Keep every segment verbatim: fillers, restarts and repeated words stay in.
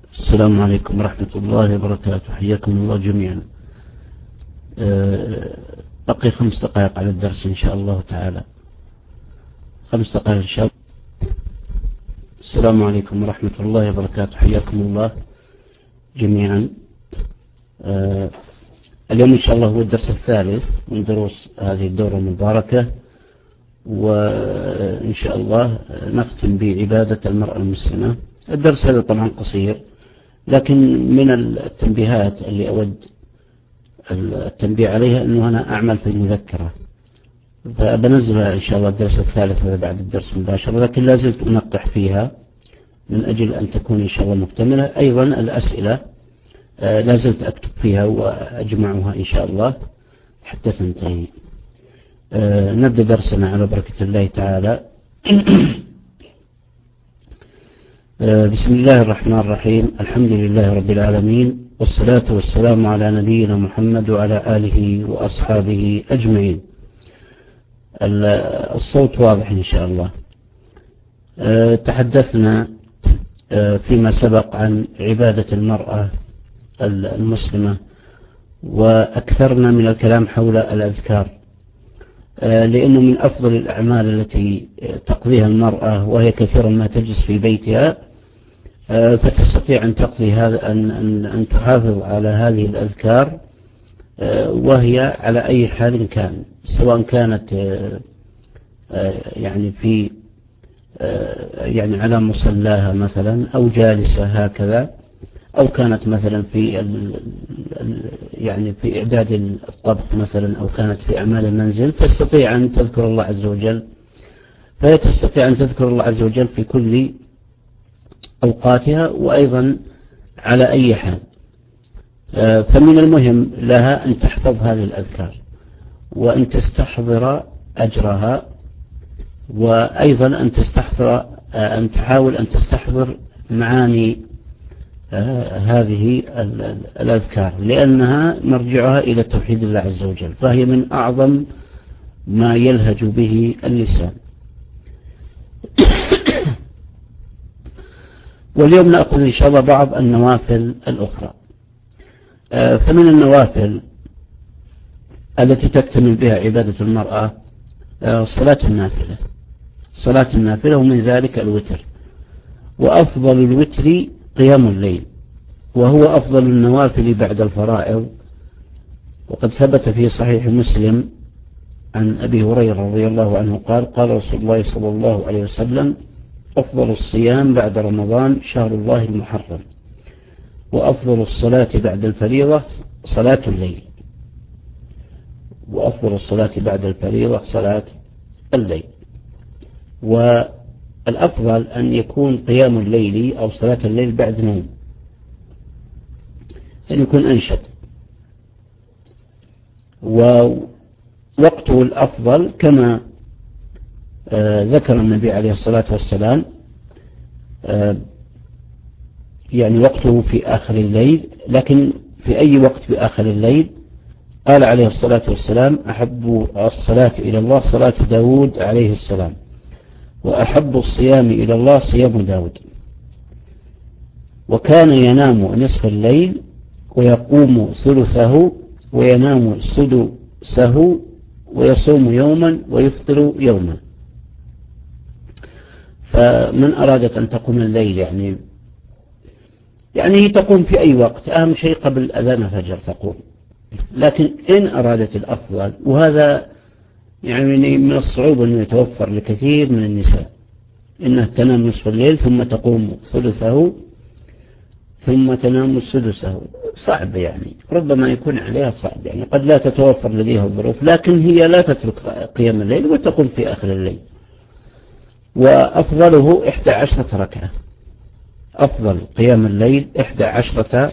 السلام عليكم ورحمة الله وبركاته. حياكم الله جميعا. بقي خمس دقائق على الدرس إن شاء الله تعالى. خمس دقائق إن شاء الله. السلام عليكم ورحمة الله وبركاته. حياكم الله جميعا. اليوم إن شاء الله هو الدرس الثالث من دروس هذه الدورة المباركة، وإن شاء الله نختم بعبادة المرأة المسلمة. الدرس هذا طبعا قصير، لكن من التنبيهات اللي أود التنبيه عليها أنه أنا أعمل في المذكرة، فبنزلها إن شاء الله الدرس الثالث هذا بعد الدرس مباشرة، لكن لازلت أنقح فيها من أجل أن تكون إن شاء الله مكتملة. أيضا الأسئلة لازلت أكتب فيها وأجمعها إن شاء الله حتى تنتهي. نبدأ درسنا على بركة الله تعالى. بسم الله الرحمن الرحيم. الحمد لله رب العالمين، والصلاة والسلام على نبينا محمد وعلى آله وأصحابه أجمعين. الصوت واضح إن شاء الله. تحدثنا فيما سبق عن عبادة المرأة المسلمة، وأكثرنا من الكلام حول الأذكار، لأنه من أفضل الأعمال التي تقضيها المرأة، وهي كثيرا ما تجلس في بيتها، فتستطيع أن تقضي هذا أن أن أن تحافظ على هذه الأذكار، وهي على أي حال كان، سواء كانت يعني في يعني على مصلاها مثلا، أو جالسة هكذا، أو كانت مثلا في يعني في إعداد الطبخ مثلا، أو كانت في أعمال المنزل، تستطيع أن تذكر الله عز وجل. فهي تستطيع أن تذكر الله عز وجل في كل أوقاتها، وأيضا على أي حال. فمن المهم لها أن تحفظ هذه الأذكار، وأن تستحضر أجرها، وأيضا أن تستحضر أن تحاول أن تستحضر معاني هذه الأذكار، لأنها مرجعها إلى توحيد الله عز وجل، فهي من أعظم ما يلهج به اللسان. واليوم نأخذ إن شاء الله بعض النوافل الأخرى. فمن النوافل التي تكتمل بها عبادة المرأة صلاة النافلة. صلاة النافلة، ومن ذلك الوتر. وأفضل الوتر قيام الليل، وهو أفضل النوافل بعد الفرائض. وقد ثبت في صحيح مسلم عن أبي هريرة رضي الله عنه قال: قال رسول الله صلى الله عليه وسلم: أفضل الصيام بعد رمضان شهر الله المحرم، وأفضل الصلاة بعد الفريضة صلاة الليل. وأفضل الصلاة بعد الفريضة صلاة الليل. والأفضل أن يكون قيام الليل أو صلاة الليل بعد نوم، أن يكون أنشط. ووقته الأفضل كما آه ذكر النبي عليه الصلاة والسلام، آه يعني وقته في آخر الليل، لكن في أي وقت في آخر الليل؟ قال عليه الصلاة والسلام: أحب الصلاة إلى الله صلاة داود عليه السلام، وأحب الصيام إلى الله صيام داود. وكان ينام نصف الليل، ويقوم ثلثه، وينام سدسه، ويصوم يوما ويفطر يوما. فمن أرادت أن تقوم الليل يعني يعني تقوم في أي وقت، أهم شيء قبل أذان الفجر تقوم. لكن إن أرادت الأفضل، وهذا يعني من الصعوبة أنه يتوفر لكثير من النساء، إنها تنام نصف الليل ثم تقوم ثلثه ثم تنام سدسه، صعب يعني، ربما يكون عليها صعب يعني، قد لا تتوفر لديها الظروف، لكن هي لا تترك قيام الليل وتقوم في آخر الليل. وأفضله إحدى عشرة ركعة. أفضل قيام الليل إحدى عشرة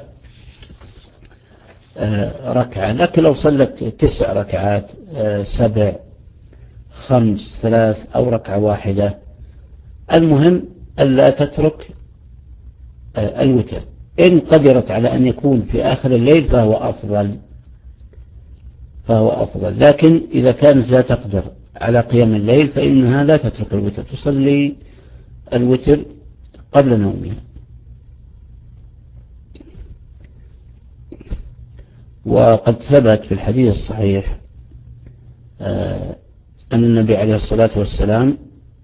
ركعة. لكن لو صلت تسع ركعات، سبع، خمس، ثلاث، أو ركعة واحدة، المهم ألا تترك الوتر. إن قدرت على أن يكون في آخر الليل فهو أفضل فهو أفضل لكن إذا كانت لا تقدر على قيام الليل فإنها لا تترك الوتر، تصلي الوتر قبل نومها. وقد ثبت في الحديث الصحيح أن النبي عليه الصلاة والسلام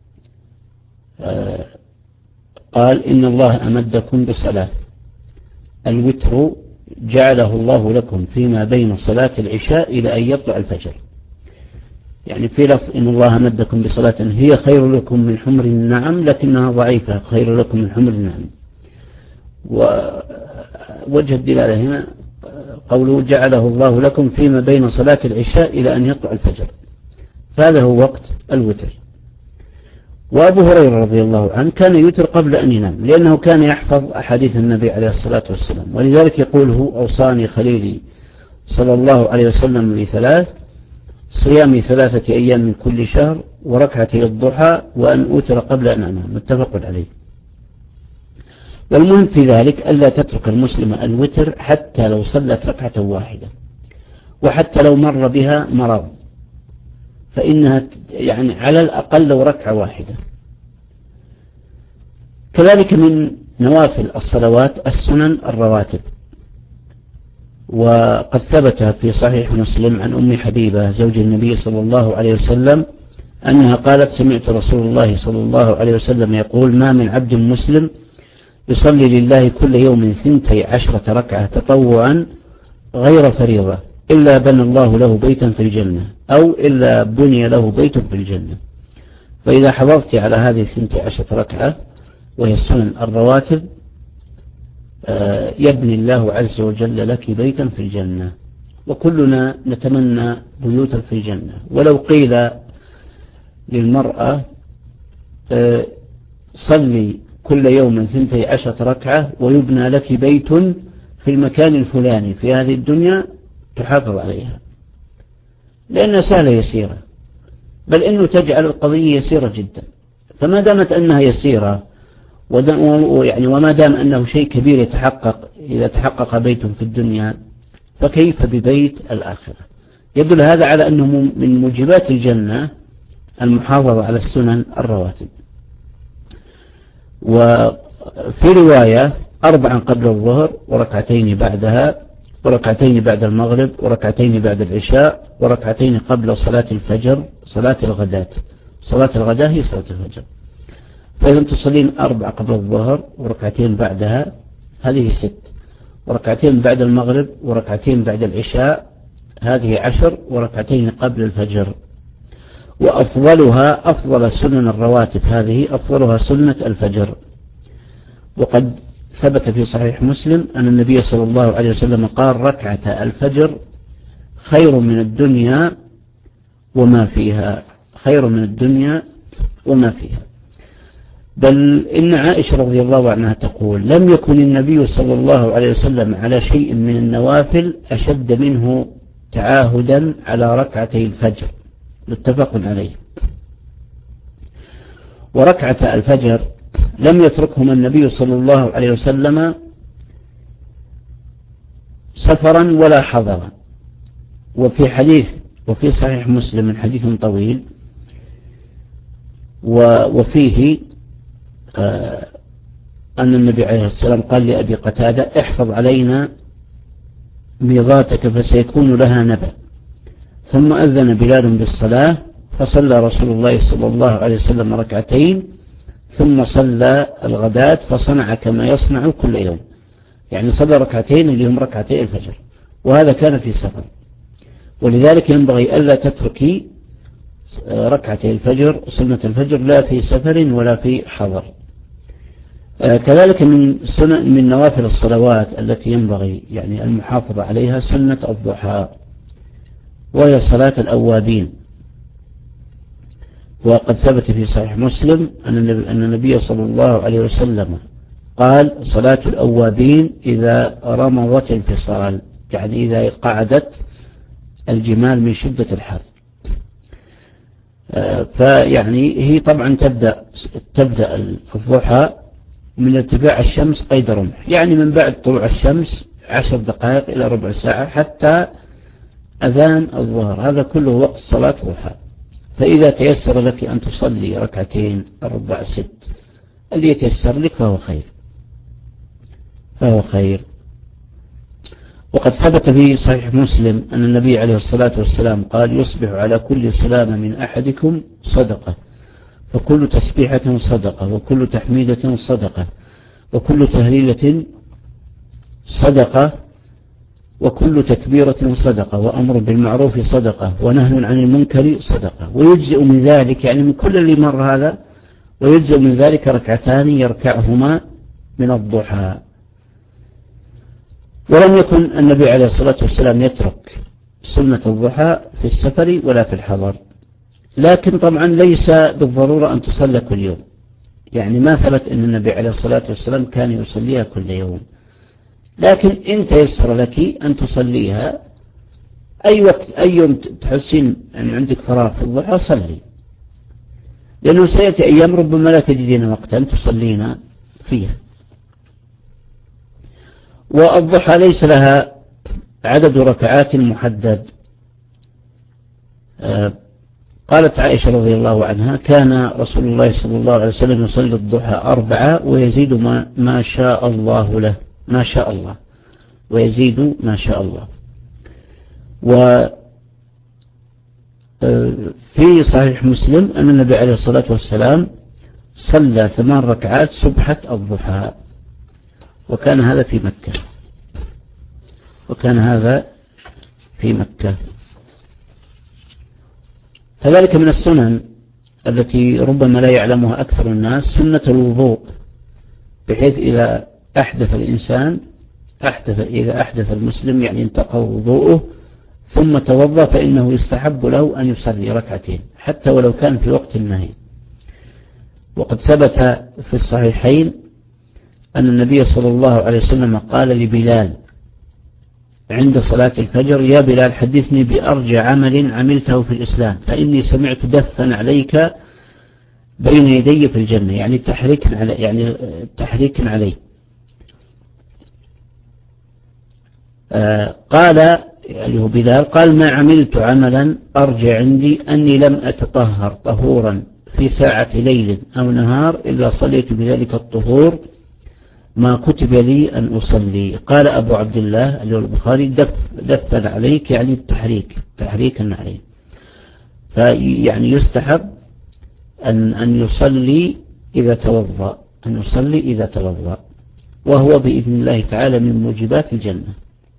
قال إن الله أمدكم بصلاة الوتر جعله الله لكم فيما بين صلاة العشاء إلى أن يطلع الفجر. يعني في لفظ إن الله أمدكم بصلاة هي خير لكم من حمر النعم، لكنها ضعيفة، خير لكم من حمر النعم. ووجه الدلالة هنا قوله جعله الله لكم فيما بين صلاة العشاء إلى أن يطلع الفجر، فهذا هو وقت الوتر. وأبو هريرة رضي الله عنه كان يوتر قبل أن ينام، لأنه كان يحفظ أحاديث النبي عليه الصلاة والسلام، ولذلك يقول هو أوصاني خليلي صلى الله عليه وسلم لثلاث: صيام ثلاثة أيام من كل شهر، وركعتي الضحى، وأن أوتر قبل أن أنام. متفق عليه. والمهم في ذلك ألا تترك المسلم الوتر حتى لو صلت ركعة واحدة، وحتى لو مر بها مرض، فإنها يعني على الأقل لو ركعة واحدة. كذلك من نوافل الصلوات السنن الرواتب، وقد ثبت في صحيح مسلم عن أم حبيبة زوج النبي صلى الله عليه وسلم أنها قالت: سمعت رسول الله صلى الله عليه وسلم يقول: ما من عبد مسلم يصلي لله كل يوم ثنتي عشرة ركعة تطوعا غير فريضة إلا بنى الله له بيتا في الجنة، أو إلا بني له بيت في الجنة. فإذا حافظت على هذه الثنتي عشرة ركعة وهي السنن الرواتب يبني الله عز وجل لك بيتا في الجنة. وكلنا نتمنى بيوتا في الجنة. ولو قيل للمرأة صلي كل يوم ثنتي عشرة ركعة ويبنى لك بيت في المكان الفلاني في هذه الدنيا، تحافظ عليها، لأنها سهلة يسيرة، بل إنه تجعل القضية يسيرة جدا. فما دامت أنها يسيرة يعني وما دام أنه شيء كبير يتحقق إذا تحقق بيت في الدنيا، فكيف ببيت الآخرة؟ يدل هذا على أنه من موجبات الجنة المحافظة على السنن الرواتب. وفي رواية: أربعا قبل الظهر، وركعتين بعدها، وركعتين بعد المغرب، وركعتين بعد العشاء، وركعتين قبل صلاة الفجر، صلاة الغداة. صلاة الغداة هي صلاة الفجر. فإذا تصلين أربع قبل الظهر وركعتين بعدها، هذه ست، وركعتين بعد المغرب، وركعتين بعد العشاء، هذه عشر، وركعتين قبل الفجر. وأفضلها أفضل سنن الرواتب هذه أفضلها سنة الفجر. وقد ثبت في صحيح مسلم أن النبي صلى الله عليه وسلم قال: ركعة الفجر خير من الدنيا وما فيها، خير من الدنيا وما فيها. بل إن عائشة رضي الله عنها تقول: لم يكن النبي صلى الله عليه وسلم على شيء من النوافل أشد منه تعاهدا على ركعتي الفجر. متفق عليه. وركعة الفجر لم يتركهما النبي صلى الله عليه وسلم سفرا ولا حضرا. وفي حديث وفي صحيح مسلم من حديث طويل وفيه آه أن النبي عليه السلام قال لأبي قتادة: احفظ علينا ميضاتك فسيكون لها نبأ. ثم أذن بلال بالصلاة، فصلى رسول الله صلى الله عليه وسلم ركعتين، ثم صلى الغداة فصنع كما يصنع كل يوم. يعني صلى ركعتين اللي هم ركعتي الفجر، وهذا كان في سفر. ولذلك ينبغي ألا تتركي ركعتي الفجر سنة الفجر لا في سفر ولا في حضر. كذلك من سنة من نوافل الصلوات التي ينبغي يعني المحافظة عليها سنة الضحى، وهي صلاة الأوابين. وقد ثبت في صحيح مسلم أن النبي صلى الله عليه وسلم قال: صلاة الأوابين إذا رمضت الفصال، يعني إذا قعدت الجمال من شدة الحر. فيعني هي طبعا تبدأ تبدأ الضحى من ارتفاع الشمس قيد رمح، يعني من بعد طلوع الشمس عشر دقائق إلى ربع ساعة حتى أذان الظهر، هذا كله وقت صلاة ضحى. فإذا تيسر لك أن تصلي ركعتين أربع ست اللي يتيسر لك فهو خير فهو خير. وقد ثبت في صحيح مسلم أن النبي عليه الصلاة والسلام قال يصبح على كل سلامة من أحدكم صدقة، فكل تسبيحة صدقة، وكل تحميدة صدقة، وكل تهليلة صدقة، وكل تكبيرة صدقة، وأمر بالمعروف صدقة، ونهي عن المنكر صدقة. ويجزئ من ذلك يعني من كل اللي مر هذا، ويجزئ من ذلك ركعتان يركعهما من الضحى. ولم يكن النبي عليه الصلاة والسلام يترك سنة الضحى في السفر ولا في الحضر، لكن طبعا ليس بالضرورة أن تصلى كل يوم، يعني ما ثبت أن النبي عليه الصلاة والسلام كان يصليها كل يوم، لكن إن تيسر لك أن تصليها أي وقت، أي يوم تحسين أن عندك فراغ في الضحى صلي، لأنه سيأتي أيام ربما لا تجدين وقتا تصلين فيها. والضحى ليس لها عدد ركعات محدد. قالت عائشة رضي الله عنها كان رسول الله صلى الله عليه وسلم يصلي الضحى أربعة ويزيد ما, ما شاء الله له، ما شاء الله، ويزيد ما شاء الله. وفي صحيح مسلم أن النبي عليه الصلاة والسلام صلى ثمان ركعات سبحة الضحى، وكان هذا في مكة، وكان هذا في مكة. كذلك من السنن التي ربما لا يعلمها أكثر الناس سنة الوضوء، بحيث إذا أحدث الإنسان أحدث إذا أحدث المسلم يعني انتقض وضوءه ثم توضأ فإنه يستحب له أن يصلي ركعتين حتى ولو كان في وقت النهي. وقد ثبت في الصحيحين أن النبي صلى الله عليه وسلم قال لبلال عند صلاة الفجر يا بلال حدثني بأرجى عمل عملته في الإسلام فإني سمعت دفا عليك بين يدي في الجنة، يعني تحريك علي، يعني تحريك علي. آه قال يعني هو بلال قال ما عملت عملا أرجى عندي أني لم أتطهر طهورا في ساعة ليل أو نهار إلا صليت بذلك الطهور ما كتب لي أن أصلي. قال أبو عبد الله البخاري دف دفن عليك يعني التحريك تحريكا عليه، فيعني يستحب أن أن يصلي إذا توضأ، أن يصلي إذا توضأ، وهو بإذن الله تعالى من موجبات الجنة.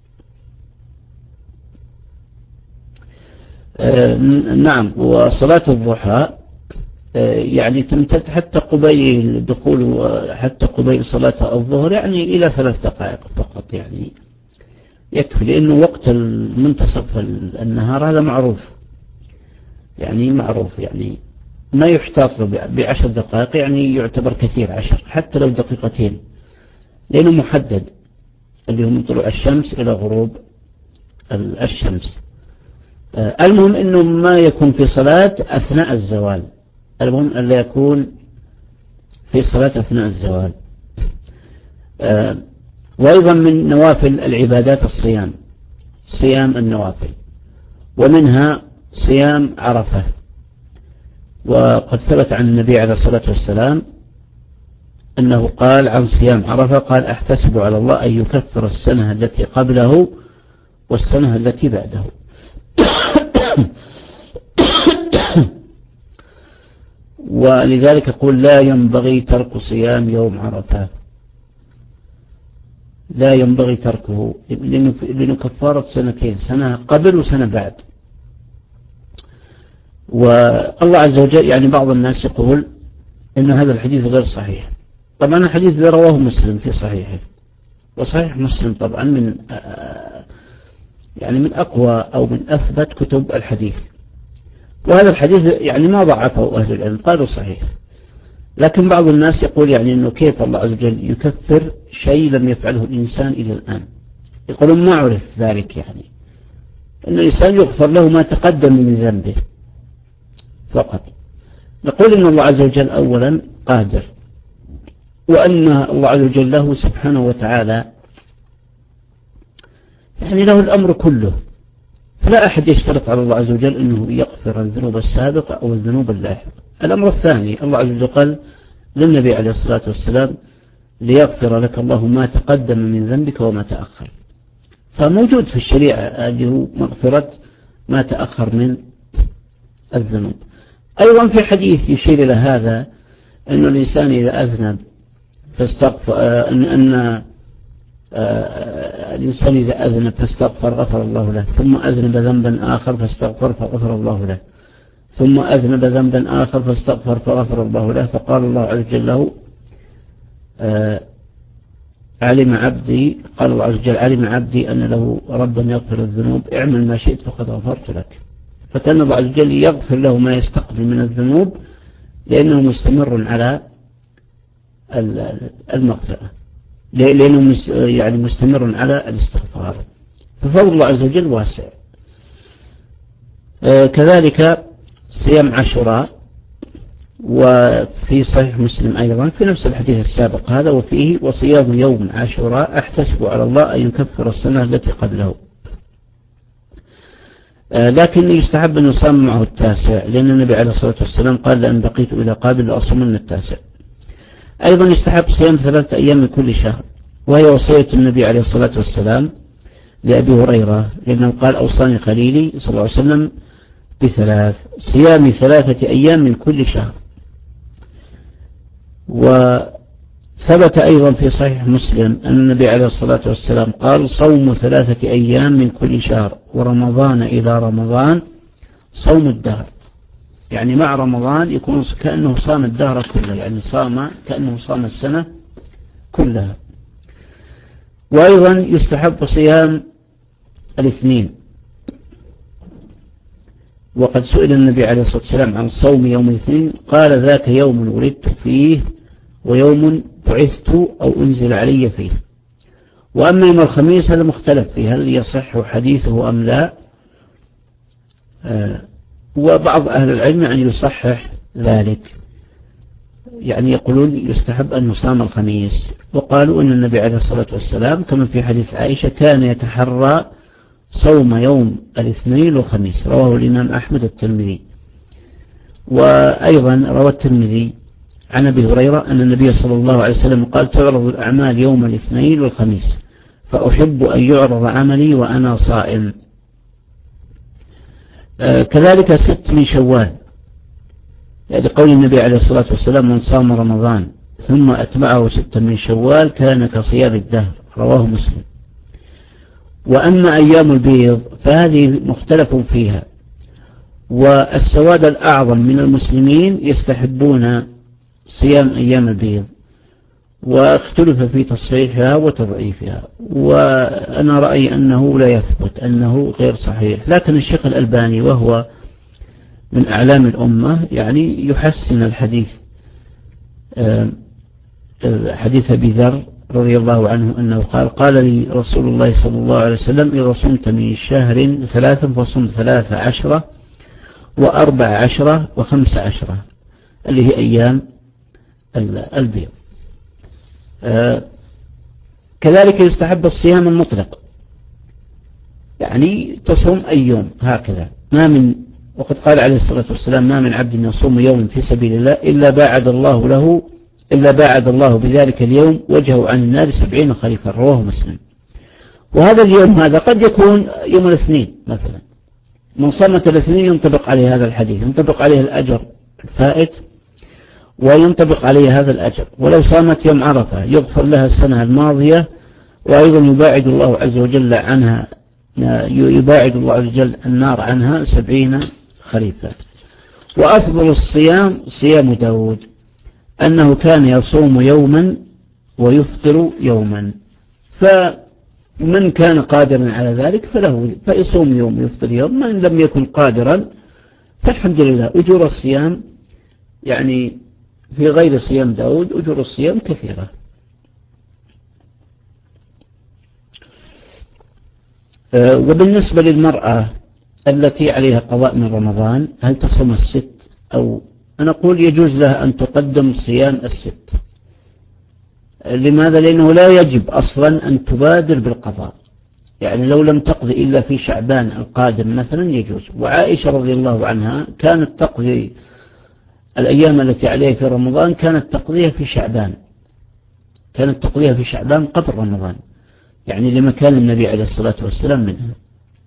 آه نعم. وصلاة الضحى يعني تمتد حتى قبيل دخول حتى قبيل صلاة الظهر، يعني إلى ثلاث دقائق فقط يعني يكفي، لأنه وقت المنتصف النهار هذا معروف، يعني معروف يعني ما يحتاط له بعشر دقائق، يعني يعتبر كثير عشر حتى لو دقيقتين، لأنه محدد اللي هو من طلوع الشمس إلى غروب الشمس. المهم أنه ما يكون في صلاة أثناء الزوال، المهم أن لا يكون في صلاة أثناء الزوال. آه وأيضا من نوافل العبادات الصيام، صيام النوافل، ومنها صيام عرفة. وقد ثبت عن النبي عليه الصلاة والسلام أنه قال عن صيام عرفة قال أحتسب على الله أن يكفر السنة التي قبله والسنة التي بعده. ولذلك يقول لا ينبغي ترك صيام يوم عرفة، لا ينبغي تركه، لأنه كفارة سنتين، سنة قبل وسنة بعد. والله عز وجل يعني بعض الناس يقول إن هذا الحديث غير صحيح. طبعا الحديث رواه مسلم في صحيحه، وصحيح مسلم طبعا من يعني من أقوى أو من أثبت كتب الحديث، وهذا الحديث يعني ما ضعفه أهل العلم قالوا صحيح. لكن بعض الناس يقول يعني أنه كيف الله عز وجل يكفر شيء لم يفعله الإنسان إلى الآن، يقولون ما عرف ذلك، يعني أن الإنسان يغفر له ما تقدم من ذنبه فقط. نقول أن الله عز وجل أولا قادر، وأن الله عز وجل له سبحانه وتعالى يعني له الأمر كله، فلا أحد يشترط على الله عز وجل أنه يغفر الذنوب السابقة أو الذنوب اللاحقة. الأمر الثاني الله عز وجل قال للنبي عليه الصلاة والسلام ليغفر لك الله ما تقدم من ذنبك وما تأخر، فموجود في الشريعة أجل مغفرة ما تأخر من الذنوب. أيضا في حديث يشير إلى هذا أن الإنسان إذا أذنب فاستغفر أن, أن الإنسان إذا أذنب فاستغفر غفر الله له، ثم أذنب ذنبا آخر فاستغفر فغفر الله له، ثم أذنب ذنبا آخر فاستغفر فغفر الله له، فقال الله عز وجل له علم عبدي قال الله عز وجل علم عبدي أن له ربا يغفر الذنوب اعمل ما شئت فقد غفرت لك. فكان الله عز وجل يغفر له ما يستقبل من الذنوب لأنه مستمر على المغفرة، لأنه يعني مستمر على الاستغفار، ففضل الله عز وجل واسع. كذلك صيام عاشوراء، وفي صحيح مسلم أيضا في نفس الحديث السابق هذا، وفيه وصيام يوم عاشوراء أحتسب على الله أن يكفر السنة التي قبله. لكن يستحب أن يصام معه التاسع، لأن النبي عليه الصلاة والسلام قال لأن بقيت إلى قابل لأصومن التاسع. أيضا يستحب صيام ثلاثة أيام من كل شهر، وهي وصية النبي عليه الصلاة والسلام لأبي هريرة، لأنه قال أوصاني خليلي صلى الله عليه وسلم بثلاث، صيام ثلاثة أيام من كل شهر. وثبت أيضا في صحيح مسلم أن النبي عليه الصلاة والسلام قال صوم ثلاثة أيام من كل شهر، ورمضان إلى رمضان صوم الدهر، يعني مع رمضان يكون كأنه صام الدهر كله، يعني صام كأنه صام السنة كلها. وأيضا يستحب صيام الاثنين، وقد سئل النبي عليه الصلاة والسلام عن صوم يوم الاثنين قال ذاك يوم ولدت فيه ويوم بعثت أو أنزل علي فيه. وأما يوم الخميس هذا مختلف فيه هل يصح حديثه أم لا، آه وبعض أهل العلم يعني يصحح ذلك، يعني يقولون يستحب أن يصام الخميس، وقالوا أن النبي عليه الصلاة والسلام كما في حديث عائشة كان يتحرى صوم يوم الاثنين والخميس، رواه الإمام أحمد الترمذي. وأيضا روى الترمذي عن أبي هريرة أن النبي صلى الله عليه وسلم قال تعرض الأعمال يوم الاثنين والخميس، فأحب أن يعرض عملي وأنا صائم. آه كذلك ست من شوال، يعني قول النبي عليه الصلاة والسلام من صام رمضان ثم أتبعه ست من شوال كان كصيام الدهر، رواه مسلم. وأما أيام البيض فهذه مختلف فيها، والسواد الأعظم من المسلمين يستحبون صيام أيام البيض، واختلف في تصحيحها وتضعيفها، وأنا رأيي أنه لا يثبت، أنه غير صحيح، لكن الشيخ الألباني وهو من أعلام الأمة يعني يحسن الحديث، حديث أبي ذر رضي الله عنه أنه قال قال لي رسول الله صلى الله عليه وسلم إذا صمت من شهر ثلاثا فصم ثلاثة عشرة وأربع عشرة وخمس عشرة، اللي هي أيام البيض. آه كذلك يستحب الصيام المطلق، يعني تصوم أي يوم هكذا، ما من وقد قال عليه الصلاة والسلام ما من عبد يصوم يوم في سبيل الله إلا باعد الله له إلا باعد الله بذلك اليوم وجهه عن النار سبعين خريفا، رواه مسلم. وهذا اليوم هذا قد يكون يوم الاثنين مثلا، من صامة الاثنين ينطبق عليه هذا الحديث، ينطبق عليه الأجر الفائت وينطبق عليه هذا الأجر. ولو صامت يوم عرفة يغفر لها السنة الماضية، وأيضا يباعد الله عز وجل عنها يباعد الله عز وجل النار عنها سبعين خريفا. وأفضل الصيام صيام داود، أنه كان يصوم يوما ويفطر يوما، فمن كان قادرا على ذلك فله فيصوم يوم ويفطر يوم، من لم يكن قادرا فالحمد لله. أجور الصيام يعني في غير صيام داود أجور الصيام كثيرة. وبالنسبة للمرأة التي عليها قضاء من رمضان هل تصوم الست، أو أنا أقول يجوز لها أن تقدم صيام الست. لماذا؟ لأنه لا يجب أصلا أن تبادر بالقضاء، يعني لو لم تقضي إلا في شعبان القادم مثلا يجوز. وعائشة رضي الله عنها كانت تقضي الأيام التي عليها في رمضان كانت تقضيها في شعبان، كانت تقضيها في شعبان قبل رمضان، يعني لمكان النبي عليه الصلاة والسلام منها.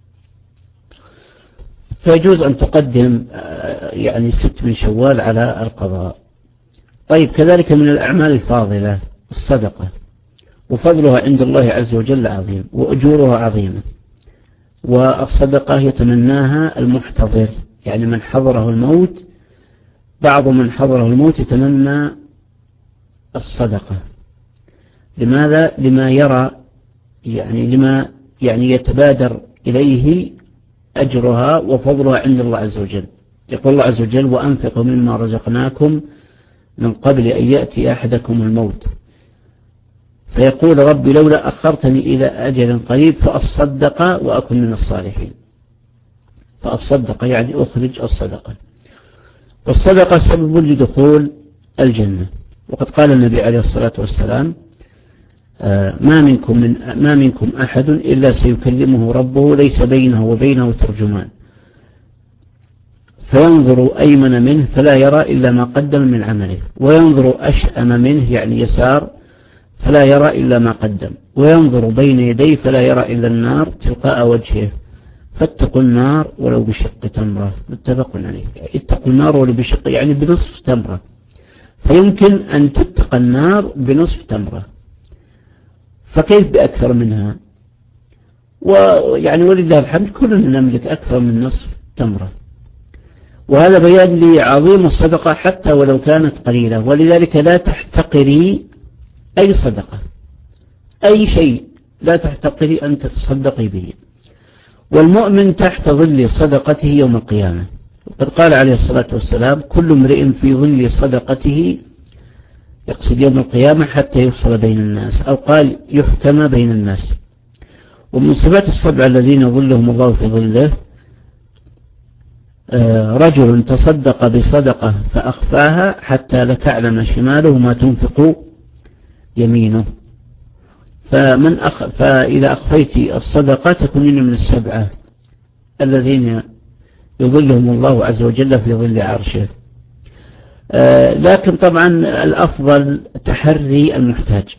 فيجوز أن تقدم يعني ست من شوال على القضاء. طيب كذلك من الأعمال الفاضلة الصدقة، وفضلها عند الله عز وجل عظيم وأجورها عظيمة. والصدقة يتمناها المحتضر، يعني من حضره الموت، بعض من حضره الموت يتمنى الصدقة. لماذا؟ لما يرى يعني لما يعني يتبادر إليه أجرها وفضلها عند الله عز وجل. يقول الله عز وجل: وأنفقوا مما رزقناكم من قبل أن يأتي أحدكم الموت فيقول ربي لولا أخرتني إلى أجل قريب فأصدق وأكن من الصالحين. فأصدق يعني أخرج الصدقة. والصدقة سبب لدخول الجنة. وقد قال النبي عليه الصلاة والسلام: ما منكم من ما منكم أحد إلا سيكلمه ربه ليس بينه وبينه ترجمان فينظر أيمن منه فلا يرى إلا ما قدم من عمله، وينظر أشأم منه يعني يسار فلا يرى إلا ما قدم، وينظر بين يديه فلا يرى إلا النار تلقاء وجهه، فاتقوا النار ولو بشق تمرة. متفق عليه. اتقوا النار ولو بشق يعني بنصف تمرة. فيمكن أن تتقى النار بنصف تمرة، فكيف بأكثر منها؟ ويعني ولله الحمد كلنا نملك أكثر من نصف تمرة. وهذا بيان لعظيم الصدقة حتى ولو كانت قليلة. ولذلك لا تحتقري أي صدقة، أي شيء لا تحتقري أن تتصدقي به. والمؤمن تحت ظل صدقته يوم القيامة. وقد قال عليه الصلاة والسلام: كل امرئ في ظل صدقته، يقصد يوم القيامة حتى يفصل بين الناس، أو قال يحكم بين الناس. ومن صفات السبع الذين ظلهم الله في ظله رجل تصدق بصدقة فأخفاها حتى لا تعلم شماله ما تنفق يمينه. فمن أخ... فإذا أخفيت الصدقة تكونين من السبعة الذين يظلهم الله عز وجل في ظل عرشه. آه لكن طبعا الأفضل تحري المحتاج،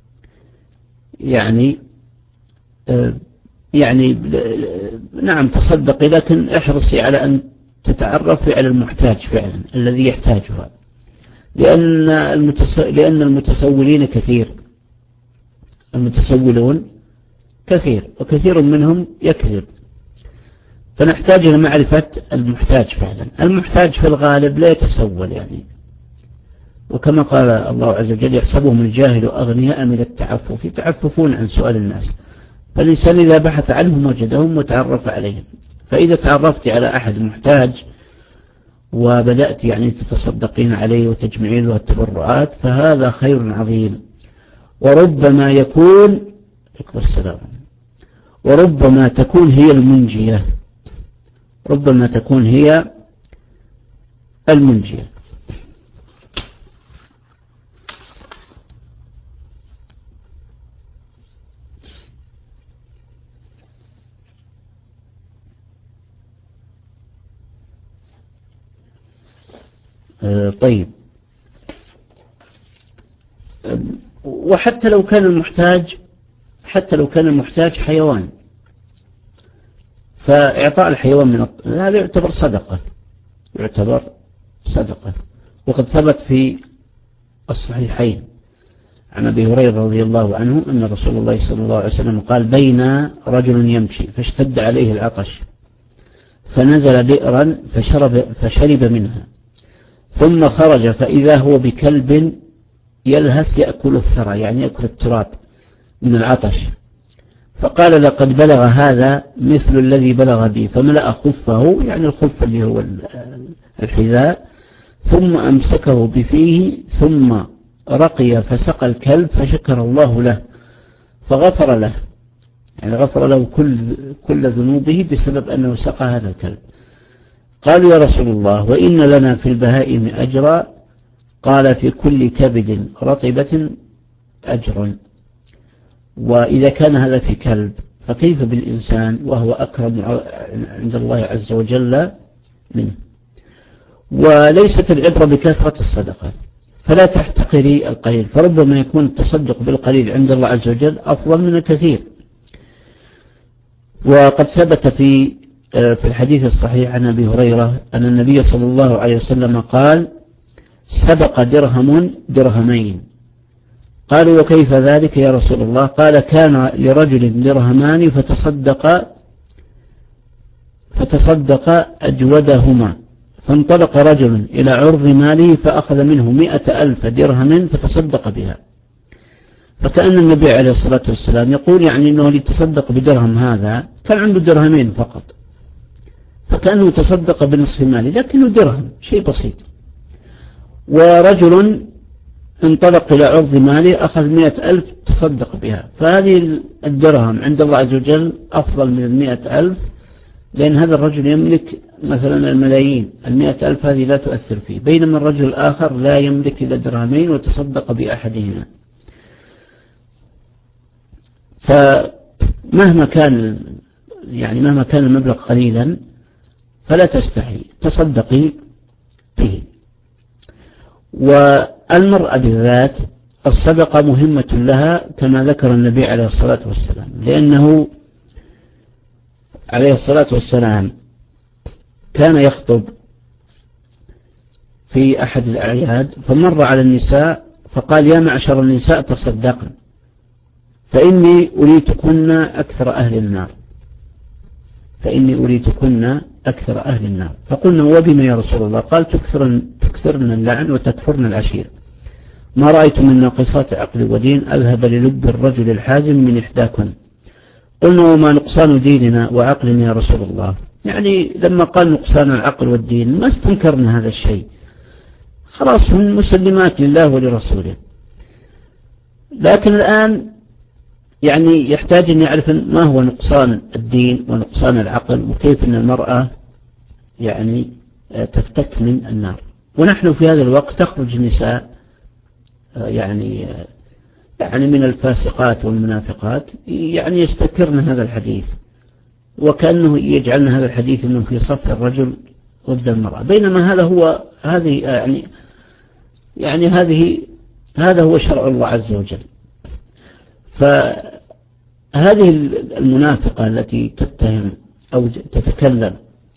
يعني آه يعني نعم تصدقي، لكن احرصي على أن تتعرفي على المحتاج فعلا الذي يحتاجها، لأن, المتس... لأن المتسولين كثير، المتسولون كثير وكثير منهم يكذب. فنحتاج إلى معرفة المحتاج فعلا. المحتاج في الغالب لا يتسول يعني، وكما قال الله عز وجل: يحسبهم الجاهل أغنياء من التعفف، يتعففون عن سؤال الناس. فالإنسان إذا بحث عنهم وجدهم وتعرف عليهم. فإذا تعرفت على أحد محتاج وبدأت يعني تتصدقين عليه وتجمعين له التبرعات فهذا خير عظيم. وربما يكون السلام وربما تكون هي المنجية، ربما تكون هي المنجية. آه طيب. وحتى لو كان المحتاج حتى لو كان المحتاج حيوان، فإعطاء الحيوان من الط... هذا يعتبر صدقة، يعتبر صدقة. وقد ثبت في الصحيحين عن أبي هريرة رضي الله عنه أن رسول الله صلى الله عليه وسلم قال: بين رجل يمشي فاشتد عليه العطش فنزل بئرا فشرب, فشرب منها ثم خرج فإذا هو بكلب يلهث يأكل الثرى، يعني يأكل التراب من العطش، فقال: لقد بلغ هذا مثل الذي بلغ بي، فملأ خفه، يعني الخف اللي هو الحذاء، ثم أمسكه بفيه ثم رقي فسقى الكلب فشكر الله له فغفر له، يعني غفر له كل, كل ذنوبه بسبب أنه سقى هذا الكلب. قالوا: يا رسول الله وإن لنا في البهائم أجرا؟ قال: في كل كبد رطبة أجر. وإذا كان هذا في كلب فكيف بالإنسان وهو أكرم عند الله عز وجل منه. وليست العبرة بكثرة الصدقة، فلا تحتقري القليل، فربما يكون التصدق بالقليل عند الله عز وجل أفضل من الكثير، وقد ثبت في في الحديث الصحيح عن أبي هريرة أن النبي صلى الله عليه وسلم قال سبق درهم درهمين. قالوا وكيف ذلك يا رسول الله؟ قال كان لرجل درهمان فتصدق فتصدق أجودهما، فانطلق رجل إلى عرض ماله فأخذ منه مئة ألف درهم فتصدق بها. فكأن النبي عليه الصلاة والسلام يقول يعني أنه لتصدق بدرهم هذا كان عنده درهمين فقط، فكأنه تصدق بنصف ماله لكنه درهم شيء بسيط. ورجل انطلق إلى عرض ماله أخذ مئة ألف تصدق بها، فهذه الدرهم عند الله عز وجل أفضل من المئة ألف، لأن هذا الرجل يملك مثلا الملايين، المئة ألف هذه لا تؤثر فيه، بينما الرجل الآخر لا يملك إلا درهمين وتصدق بأحدهما. فمهما كان يعني مهما كان المبلغ قليلا فلا تستحي تصدقي به. والمرأة بالذات الصدقة مهمة لها كما ذكر النبي عليه الصلاة والسلام، لأنه عليه الصلاة والسلام كان يخطب في أحد الأعياد فمر على النساء فقال يا معشر النساء تصدقن فإني أريتكن أكثر أهل النار فإني أريتكن أكثر أهل النار. فقلنا وبما يا رسول الله؟ قال تكثرن, تكثرن اللعن وتكفرن العشير، ما رأيت من ناقصات عقل ودين أذهب للب الرجل الحازم من إحداكن. قلنا وما نقصان ديننا وعقلنا يا رسول الله؟ يعني لما قال نقصان العقل والدين ما استنكرنا هذا الشيء، خلاص من مسلمات لله ولرسوله. لكن الآن يعني يحتاج أن يعرف ما هو نقصان الدين ونقصان العقل وكيف أن المرأة يعني تفتك من النار. ونحن في هذا الوقت تخرج النساء يعني يعني من الفاسقات والمنافقات يعني يستكرن هذا الحديث وكأنه يجعلن هذا الحديث أنه في صف الرجل ضد المرأة، بينما هذا هو هذه يعني يعني هذه هذا هو شرع الله عز وجل. فهذه المنافقة التي تتهم أو تتكلم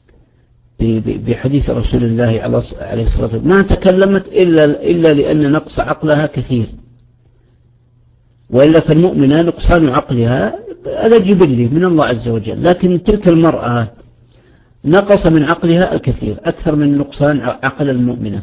بحديث رسول الله عليه الصلاة والسلام ما تكلمت إلا إلا لأن نقص عقلها كثير، وإلا فالمؤمنة نقصان عقلها هذا جبلي من الله عز وجل، لكن تلك المرأة نقص من عقلها الكثير أكثر من نقصان عقل المؤمنة.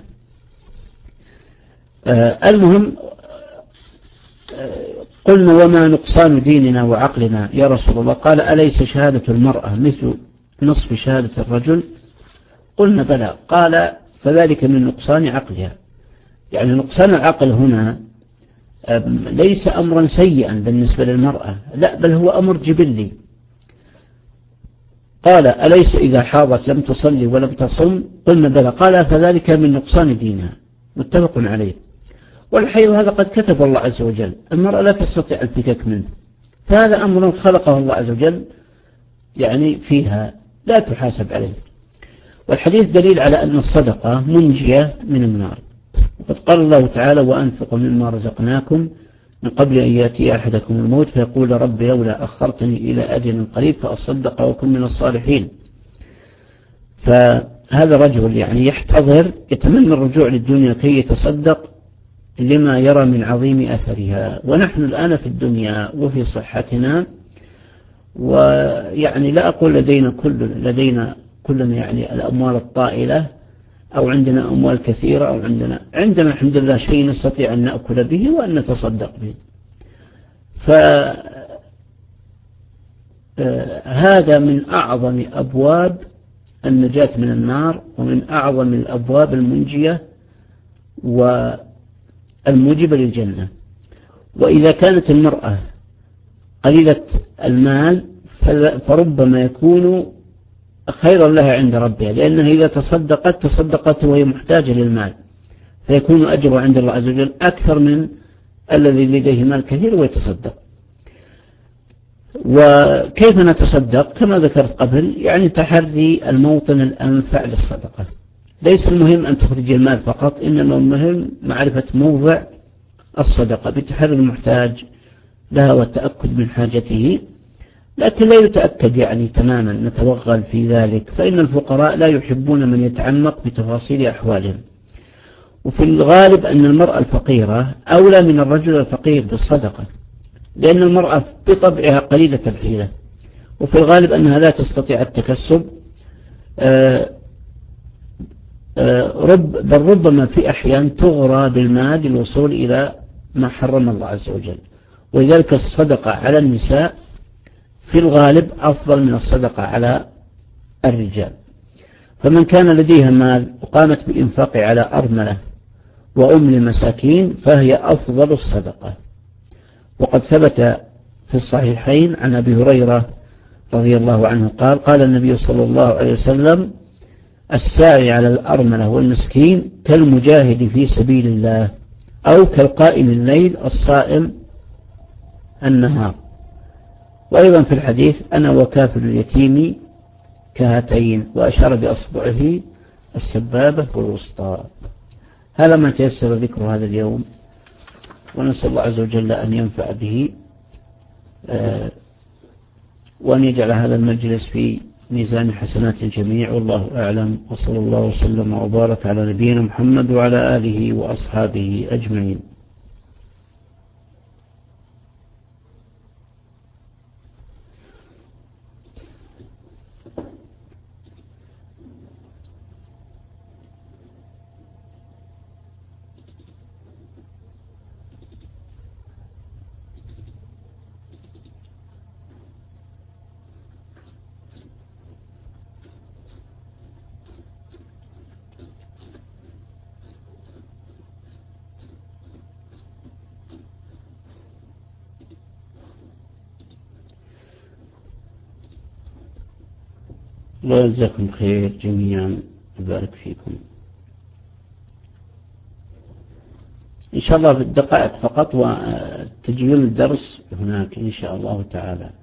آه المهم آه قلنا وما نقصان ديننا وعقلنا يا رسول الله؟ قال أليس شهادة المرأة مثل نصف شهادة الرجل؟ قلنا بلى. قال فذلك من نقصان عقلها. يعني نقصان العقل هنا ليس أمرا سيئا بالنسبة للمرأة، لا بل هو أمر جبلي. قال أليس إذا حاضت لم تصلي ولم تصم؟ قلنا بلى. قال فذلك من نقصان دينها، متفق عليه. والحيض هذا قد كتب الله عز وجل، المرأة لا تستطيع الفكاك منه، فهذا أمر خلقه الله عز وجل يعني فيها لا تحاسب عليه. والحديث دليل على أن الصدقة منجية من النار، وقد قال الله تعالى وأنفقوا مما رزقناكم من قبل أن يأتي أحدكم الموت فيقول رب لولا أخرتني إلى أجل قريب فأصدق وأكن من الصالحين. فهذا رجل يعني يحتضر يتمنى الرجوع للدنيا كي يتصدق لما يرى من عظيم أثرها. ونحن الآن في الدنيا وفي صحتنا، ويعني لا أقول لدينا كل لدينا كلنا يعني الأموال الطائلة أو عندنا أموال كثيرة أو عندنا عندنا الحمد لله شيء نستطيع أن نأكل به وأن نتصدق به. فهذا من أعظم أبواب النجاة من النار ومن أعظم الأبواب المنجية والموجبة للجنة. وإذا كانت المرأة قليلة المال فربما يكون خيرا لها عند ربها، لأنها إذا تصدقت تصدقت وهي محتاجة للمال فيكون أجره عند الله عز وجل أكثر من الذي لديه مال كثير ويتصدق. وكيف نتصدق؟ كما ذكرت قبل يعني تحري الموطن الأنفع للصدقة. ليس المهم أن تخرج المال فقط، إنما المهم معرفة موضع الصدقة بتحري المحتاج لها والتأكد من حاجته لكن لا يتأكد يعني تماما، نتوغل في ذلك، فإن الفقراء لا يحبون من يتعمق بتفاصيل أحوالهم. وفي الغالب أن المرأة الفقيرة أولى من الرجل الفقير بالصدقة، لأن المرأة بطبعها قليلة الحيلة، وفي الغالب أنها لا تستطيع التكسب، رب بل ربما في أحيان تغرى بالمال للوصول إلى ما حرم الله عز وجل. ولذلك الصدقة على النساء في الغالب أفضل من الصدقة على الرجال. فمن كان لديها مال وقامت بالإنفاق على أرملة وأم لمساكين فهي أفضل الصدقة. وقد ثبت في الصحيحين عن أبي هريرة رضي الله عنه قال قال النبي صلى الله عليه وسلم: الساعي على الأرملة والمسكين كالمجاهد في سبيل الله، أو كالقائم الليل الصائم النهار. وأيضا في الحديث: أنا وكافل اليتيم كهاتين، وأشار بأصبعه السبابة والوسطى. هذا ما تيسر ذكر هذا اليوم، ونسأل الله عز وجل أن ينفع به وأن يجعل هذا المجلس في ميزان حسنات الجميع، والله أعلم. وصلى الله وسلم وبارك على نبينا محمد وعلى آله وأصحابه أجمعين. الله يجزاكم خير جميعا، يبارك فيكم. إن شاء الله بالدقائق فقط وتجيون الدرس هناك إن شاء الله تعالى.